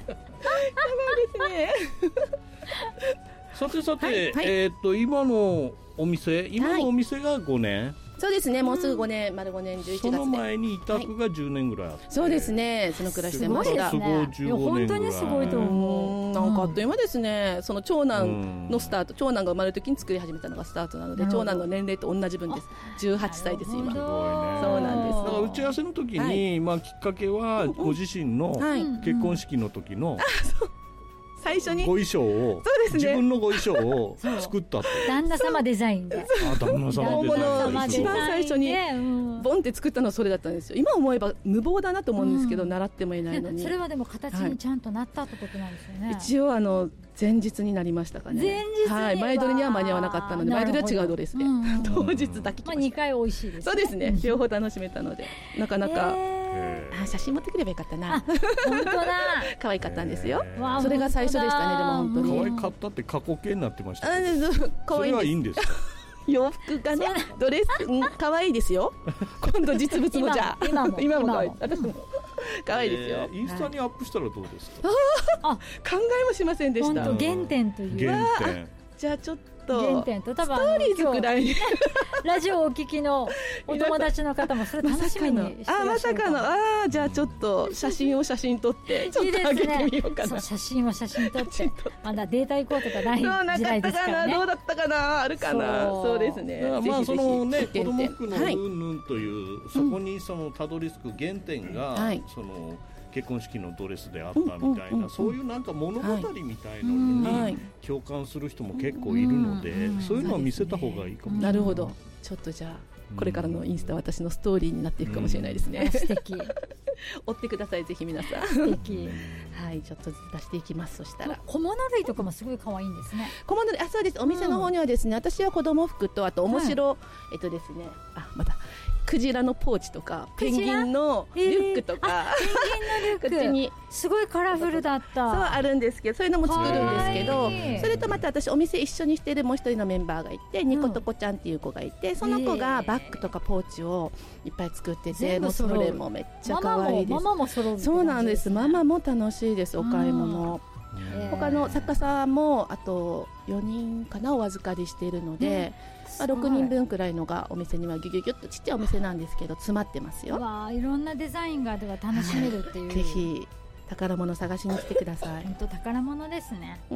ですね。 さてさて、はいはい、えー、っと今のお店、今のお店がごねん、はい、 そうですね、もうすぐごねん、丸ごねん、じゅういちがつで。 その前に委託がじゅうねんぐらいあって、はい、 そうですね、そのくらいしてました。 すごいですね。いや本当にすごいと思う。 なんかあっという間ですね。その長男のスタート、長男が生まれる時に作り始めたのがスタートなので、長男の年齢と同じ分です。じゅうはっさいです今。すごいね。そうなんです。 だから打ち合わせの時に、はい、まあきっかけはご自身の結婚式の時の、 最初にご衣装を、そうですね、自分のご衣装を作ったって。 旦那様デザインで。 あ、旦那様デザイン。 一番最初にボンって作ったのはそれだったんですよ。今思えば無謀だなと思うんですけど、うん、習ってもいないのに。 それはでも形にちゃんとなったってことなんですよね。 はい、一応あの前日になりましたかね。 前日には、 はい、前撮りには間に合わなかったので、前撮りは違うドレスで、うんうん、当日だけ着ました。まあ、 にかい美味しいです、ね。 そうですね、両方楽しめたので、なかなか。あ、写真持ってくればよかったな。 本当だ。 可愛かったんですよ。それが最初でしたね。でも本当に可愛かったって過去形になってました。 あ、可愛い。 それはいいんですか。 洋服がね、ドレス可愛いですよ。今度実物もじゃあ今も今も可愛い。私も可愛いですよ。 えー、インスタにアップしたらどうですか。 あ、考えもしませんでした。 本当原点という。 原点。 じゃあちょっと原点と多分ストーリーズくらいラジオをお聞きのお友達の方もそれ楽しみにしてらっしゃる。 あ、まさかの、ああ、じゃあちょっと写真を写真撮ってちょっと上げてみようかな。 そう、写真を写真撮ってまだデータ移行とかない時代ですからね。 どうだったかな、あるかな。そうですね。 まあそのね、子供服のうんぬんというそこにそのたどり着く原点がその結婚式のドレスであったみたいな、そういうなんか物語みたいのに共感する人も結構いるので、そういうのを見せた方がいいかもしれない。 なるほど。ちょっとじゃあこれからのインスタ、私のストーリーになっていくかもしれないですね。 素敵。 追ってください、ぜひ皆さん。 素敵。 はい、ちょっとずつ出していきます。そしたら小物類とかもすごい可愛いんですね。 小物類、あ、そうです。お店の方にはですね、私は子供服と、あと面白、えっとですね、あ、またクジラのポーチとかペンギンのリュックとか、 ペンギンのリュックこっちにすごいカラフルだった。 そうあるんですけど、そういうのも作るんですけど、それとまた私お店一緒にしているもう一人のメンバーがいて、ニコトコちゃんっていう子がいて、その子がバッグとかポーチをいっぱい作ってて、もうそれもめっちゃ可愛いです。 ママも揃う。 そうなんです。ママも楽しいです、お買い物。他の作家さんもあとよにんかなお預かりしているので、まあ、ろくにんぶんくらいのがお店にはギュギュギュッとちっちゃいお店なんですけど詰まってますよ。 わあ、いろんなデザインがでは楽しめるっていう、はい、 ぜひ宝物探しに来てください。 本当宝物ですね。 うん、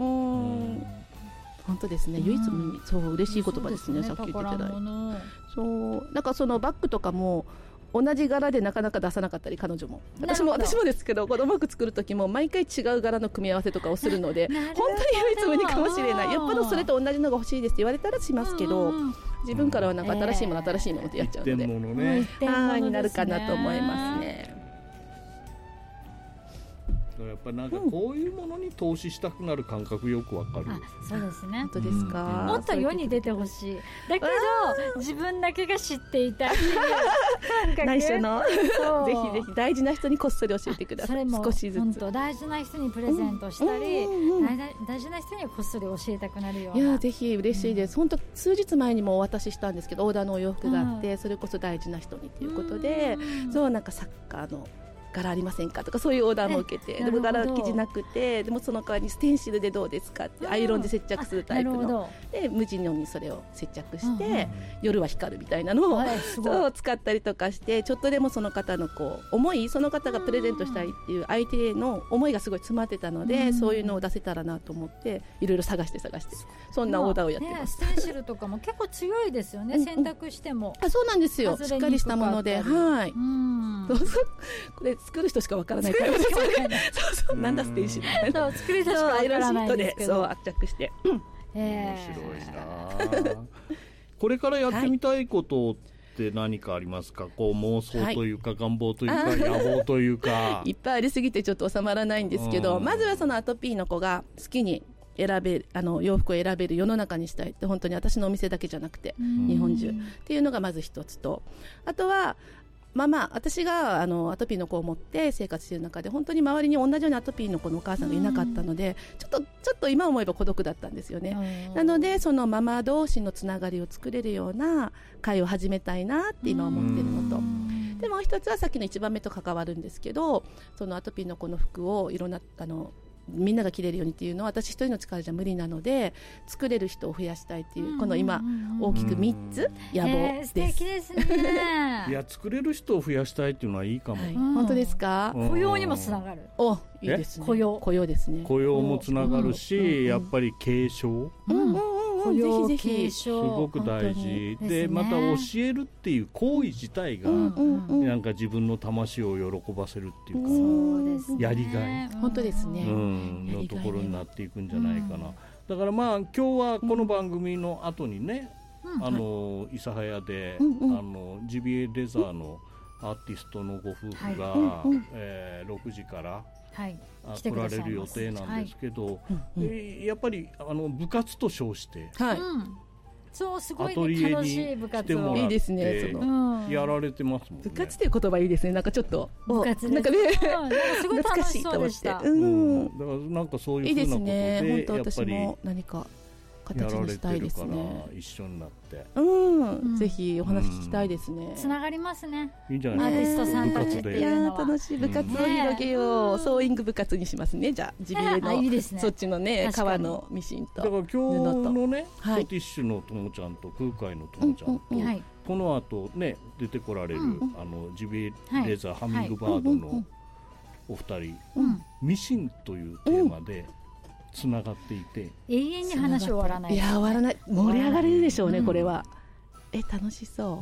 本当ですね。唯一無二、そう嬉しい言葉ですね。さっき言っていただいて、そうなんかそのバッグとかも同じ柄でなかなか出さなかったり、彼女も私も私もですけど、子供服作る時も毎回違う柄の組み合わせとかをするので、本当に唯一無二かもしれない。よっぽどそれと同じのが欲しいですって言われたらしますけど、自分からはなんか新しいもの、えー、新しいものってやっちゃうので、 一点物ね、 はい、になるかなと思いますね。 やっぱりなんかこういうものに投資したくなる感覚よくわかる、うん、 あそうですね。 本当ですか、 うん、もっと世に出てほしい。だけど自分だけが知っていたっていう感覚内緒のぜひぜひ大事な人にこっそり教えてください。 それも少しずつ本当大事な人にプレゼントしたり、うんうんうん、大, 大事な人にこっそり教えたくなるような。 いやぜひ嬉しいです、うん、本当数日前にもお渡ししたんですけどオーダーのお洋服があって、うん、それこそ大事な人にということで、うん、そうなんかサッカーの柄ありませんかとかそういうオーダーも受けて、でも柄生地なくて、でもその代わりにステンシルでどうですかってアイロンで接着するタイプので無地のにそれを接着して、うんうん、夜は光るみたいなのを、はい、そう使ったりとかして、ちょっとでもその方のこう思い、その方がプレゼントしたいっていう相手の思いがすごい詰まってたので、うん、そういうのを出せたらなと思っていろいろ探して探してそんなオーダーをやってます、 ね、ステンシルとかも結構強いですよね洗濯しても。 あそうなんですよ、しっかりしたもので、はい、うん、どうぞこれ作る人しかわからないからそうそうなんだステンシルそう作る人しかわからないんですけど、 そう圧着して、うん、 面白いなこれからやってみたいことって何かありますか、はい、こう妄想というか、はい、願望というか野望というかいっぱいありすぎてちょっと収まらないんですけど、うん、まずはそのアトピーの子が好きに選べるあの洋服を選べる世の中にしたいって、本当に私のお店だけじゃなくて日本中っていうのがまず一つと、あとはまあまあ私があのアトピーの子を持って生活している中で本当に周りに同じようにアトピーの子のお母さんがいなかったので、ちょっとちょっと今思えば孤独だったんですよね。なのでそのママ同士のつながりを作れるような会を始めたいなって今思っているのと、でもう一つはさっきの一番目と関わるんですけど、そのアトピーの子の服をいろんなあのみんなが着れるようにっていうのは私一人の力じゃ無理なので、作れる人を増やしたいっていう、この今大きくみっつ野望です。素敵ですねいや作れる人を増やしたいっていうのはいいかも、はい、 本当ですか。 雇用にもつながる。 おいいですね。雇用雇用ですね。 雇用もつながるし、やっぱり継承、うんぜひぜひすごく大事で、また教えるっていう行為自体がなんか自分の魂を喜ばせるっていうか、やりがい本当ですね、 のところになっていくんじゃないかな。だからまあ今日はこの番組の後にね、あの諫早であのジビエレザーのアーティストのご夫婦がえろくじからはい、来られる予定なんですけど、はいえー、やっぱりあの部活と称して、はいうん、 そうすごい、ね、楽しい部活をいいですね、そのやられてますもんね。 部活という言葉いいですね。なんかちょっと部活なんかね、 なんかすごい楽しそうでした。 うん、だからなんかそういうふうなことで、 いいですね、本当私も何か形にしたいですね。 一緒になって、 うん、うん、ぜひお話聞きたいですね。 つながりますね。 いいんじゃないアーティストさんたちっていうのは楽しい部活を広げよう、ね、ソーイング部活にしますね。じゃあジビエのいいです、ね、そっちのね革のミシンとだから今日のね、はい、コティッシュのともちゃんと空海のともちゃんと、うんうんうん、この後ね出てこられる、うんうん、あのジビエレーザー、はい、ハミングバードのお二人、うん、ミシンというテーマで、うんつながっていて永遠に話終わらない、 いや終わらない、盛り上がれるでしょうね、うん、これはえ楽しそう、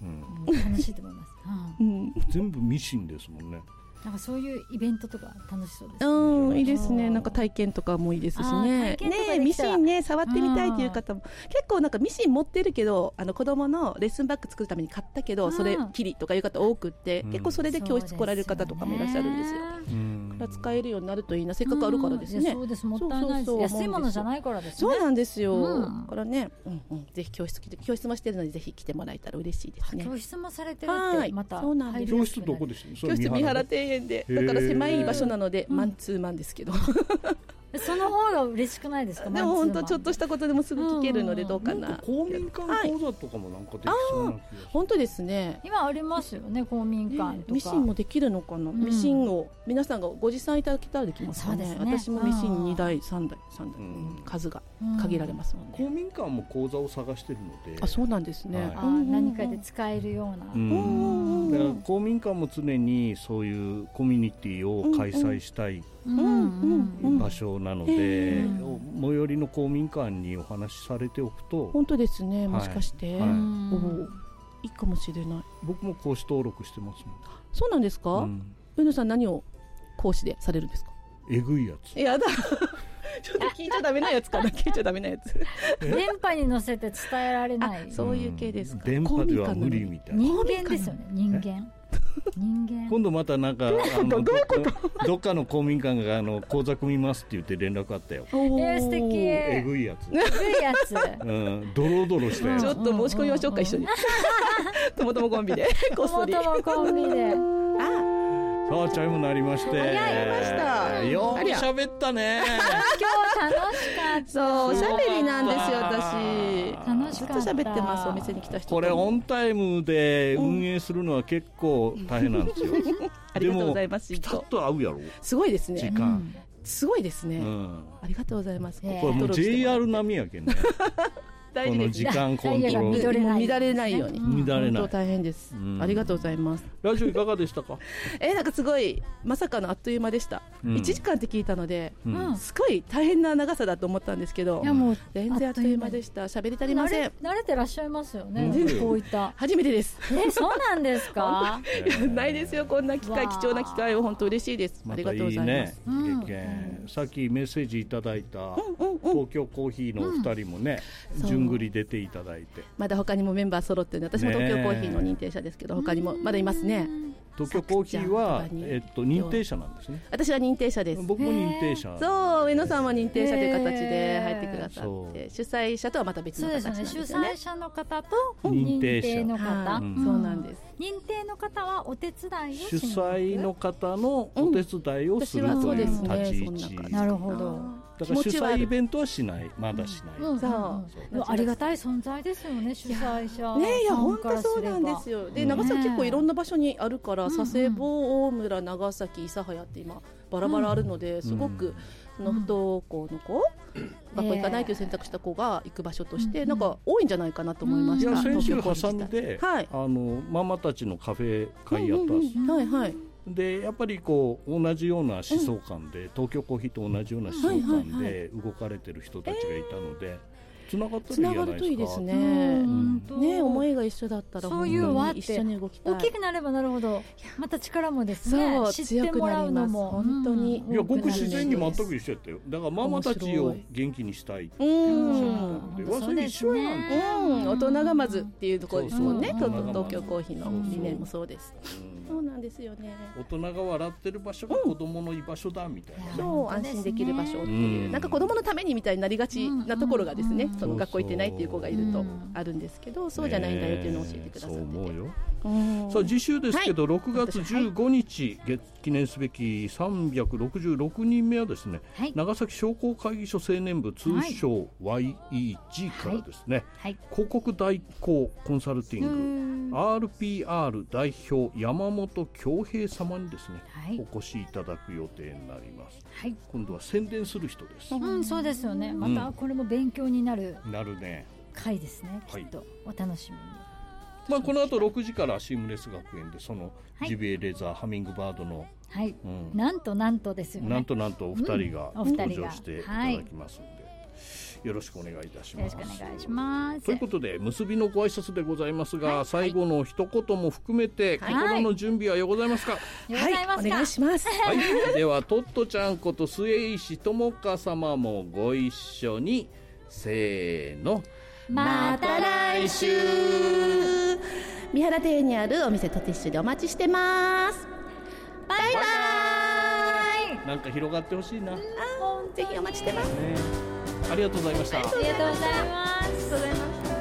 うん、楽しいと思います、 うん、全部ミシンですもんね。 なんかそういうイベントとか楽しそうですね。 うん、いいですね。なんか体験とかもいいですしね。ねミシンね触ってみたいという方も結構なんかミシン持ってるけどあの子供のレッスンバッグ作るために買ったけどそれきりとかいう方多くって、うん、結構それで教室来られる方とかもいらっしゃるんですよ。うん、から使えるようになるといいな。せっかくあるからですね。 うん、そうですもったいないです。安いものじゃないからですね。 そうなんですよ。うん、からね、うんうん、ぜひ教室来て教室もしてるのでぜひ来てもらえたら嬉しいですね。 教室もされてるってまたそうなんです。教室どこでした？ 教室三原庭園でだから狭い場所なのでマンツーマンですけど、 その方が嬉しくないですか？ でも本当ちょっとしたことでもすぐ聞けるのでどうかな。 公民館講座とかもなんかできそうな気がする。 本当ですね。 今ありますよね公民館とか。 ミシンもできるのかな。ミシンを皆さんがご持参いただけたらできますかね。私もミシンにだいさんだいさんだい数が限られますもんね。 公民館も講座を探してるので。 あそうなんですね。 何かで使えるような。 だから公民館も常にそういうコミュニティを開催したい場所なので、最寄りの公民館にお話しされておくと本当ですね。もしかして、はいはい、いいかもしれない。 僕も講師登録してますもん。 そうなんですか？うん、上野さん何を講師でされるんですか？ えぐいやつ。 やだちょっと聞いちゃダメなやつかな聞いちゃダメなやつ電波に乗せて伝えられない。 そういう系ですか？ 電波では無理みたいな。 人間ですよね。人間人間今度またなんかあのど, ど, どっかの公民館があの口座組みますって言って連絡あったよ。 えー、素敵。 えぐいやつ。 えぐいやつ。 うん、ドロドロしたやつ。 ちょっと申し込みましょうか、一緒に。ともともコンビで。こっそり。 ともともコンビで。 あ。 さあチャイム鳴りまして。 やりました。 よく喋ったね。 今日楽しかった。 そう、おしゃべりなんですよ私。 楽しかった。 ずっと喋ってますお店に来た人。 これオンタイムで運営するのは結構大変なんですよ。 ありがとうございます。 ピタッと合うやろ。 すごいですね。 時間。 すごいですね。ありがとうございます。 これもう ジェイアール 並みやけんね。この時間コントロール乱れないように乱れない。 本当大変です、うん、ありがとうございます。 ラジオいかがでしたか？ えー、なんかすごいまさかのあっという間でした、うん、いちじかんって聞いたので、うん、すごい大変な長さだと思ったんですけど、いやもう全然あっという間でした。喋り足りません。 慣れてらっしゃいますよね、うん、こういった初めてです。 えそうなんですか？ ないですよこんな機会、貴重な機会を本当嬉しいです。ありがとうございます。 またいいね、うん、さっきメッセージいただいた、うんうんうん、東京コーヒーのお二人もね、うん、順繰り出ていただいて、 まだ他にもメンバー揃ってるんで、私も東京コーヒーの認定者ですけど、他にもまだいますね。 東京コーヒーは、えっと、認定者なんですね。 私は認定者です。 僕も認定者。 そう、上野さんは認定者という形で入ってくださって、主催者とはまた別の形なんですよね。 そうですね、主催者の方と認定の方、 うん、そうなんです。 認定の方はお手伝いをし主催の方のお手伝いをするという立ち位置。 なるほど。 だから主催イベントはしない、まだしない。 うん、そう。ありがたい存在ですよね、主催者。 ね、いや本当そうなんですよ。で、長崎結構いろんな場所にあるから、佐世保、大村、長崎、諫早って今バラバラあるので、すごくその不登校の子、学校行かないという選択した子が行く場所としてなんか多いんじゃないかなと思いました。 いや先週挟んで、あのママたちのカフェ会やったんですよ。 はいはい。 でやっぱりこう同じような思想感で、うん、東京コーヒーと同じような思想感で動かれてる人たちがいたので、つながったらいいじゃないですか。つながるといいですね。うん、ね、思いが一緒だったらそういう輪って一緒に動きたい。 大きくなればなるほどまた力もですね、そう知ってもらうのも本当に、 いやごく自然に全く一緒やったよ。だからママたちを元気にしたいっておっしゃったので、それ一緒やん。 うん、大人がまずっていうところですもんね。東京コーヒーの理念もそうです。そうなんですよね。 大人が笑ってる場所が子供の居場所だみたいな、 そう安心できる場所っていう、なんか子供のためにみたいになりがちなところがですね、その学校行ってないっていう子がいるとあるんですけど、そうじゃないんだよっていうのを教えてくださってて、そう思うよ。 さあ次週ですけど、ろくがつじゅうごにち、月記念すべきさんびゃくろくじゅうろくにんめはですね、長崎商工会議所青年部通称 ワイイージー からですね、広告代行コンサルティング アールピーアール 代表山本恭平様にですね、お越しいただく予定になります。今度は宣伝する人です。 うん、そうですよね。またこれも勉強になるなるね回ですね。きっとお楽しみに。 まあ、この後ろくじからシームレス学園でそのジビエレザー、ハミングバードの、 はい、うん、なんとなんとですよね、 なんとなんとお二人が登場していただきますので、はい、よろしくお願いいたします。 よろしくお願いします。 ということで結びのご挨拶でございますが、はい、最後の一言も含めて、はい、心の準備はよございますか？ はい、はい、お願いします。 はい、ではトットちゃんこと末石智香様もご一緒に、せーの、 また来週。 三原邸にあるお店トティッシュでお待ちしてます。バイバイ。なんか広がってほしいな。 あ、ぜひお待ちしてます、 ね、ありがとうございました。 ありがとうございます。 ありがとうございました。